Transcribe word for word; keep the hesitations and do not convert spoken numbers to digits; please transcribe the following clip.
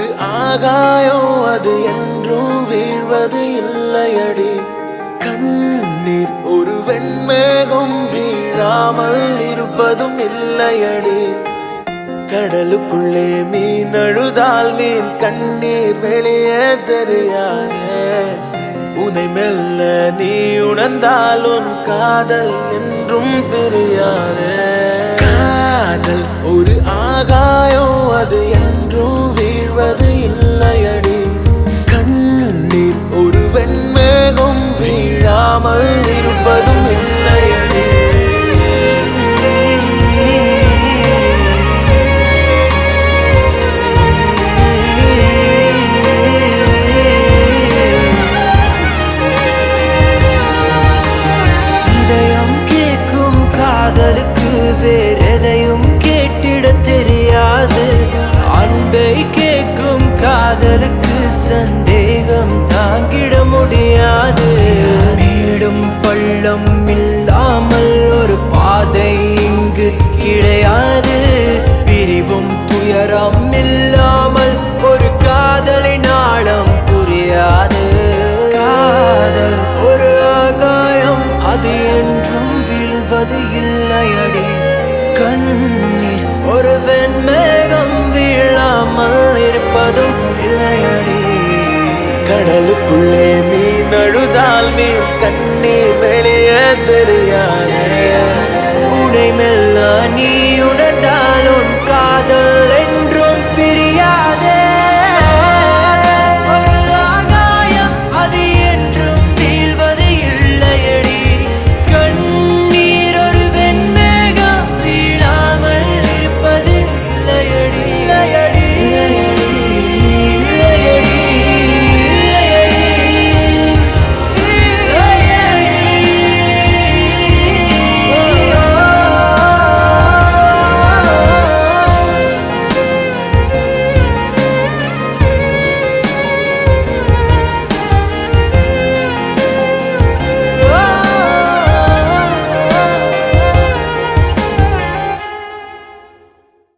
ஒரு ஆகாயம் அது என்றும் வீழ்வது இல்லையடி. கண்ணீர் ஒரு வெண்மேகம் வீழாமல் இருப்பதும் இல்லையடி. கடலுக்குள்ளே மீன் அழுதால் மீன் கண்ணீர் வெளியே தெரியாதே. உனை மெல்ல நீ உணர்ந்தால் உன் காதல் என்றும் தெரியாதே. காதல் ஒரு ஆகாயம் அது என்றும் வீழ்வது இல்லையடி. கண்ணீர் ஒரு வெண்மேகம் வீழாமல் இருப்பதும் இல்லையடி. காதலுக்கு வேறெதையும் கேட்டிட தெரியாது. அன்பை கேட்கும் காதலுக்கு சந்தேகம் தாங்கிட முடியாது. மேடும் பள்ளம் இல்லாமல் ஒரு பாதை இங்கு கிடையாது. பிரிவும் துயரம் இல்லாமல் ஒரு காதலை நாளம் புரியாது. காதல் ஒரு ஆகாயம் அது என்றும் வீழ்வது இல்லையடி. கண்ணீர் ஒரு வெண்மேகம் வீழாமல் இருப்பதும் இல்லையடி. கடலுக்குள்ளே மீன் அழுதால் மீன் கண்ணீர் வெளியே தெரியாது. உடை மெல்ல நீ உணர்ந்தால்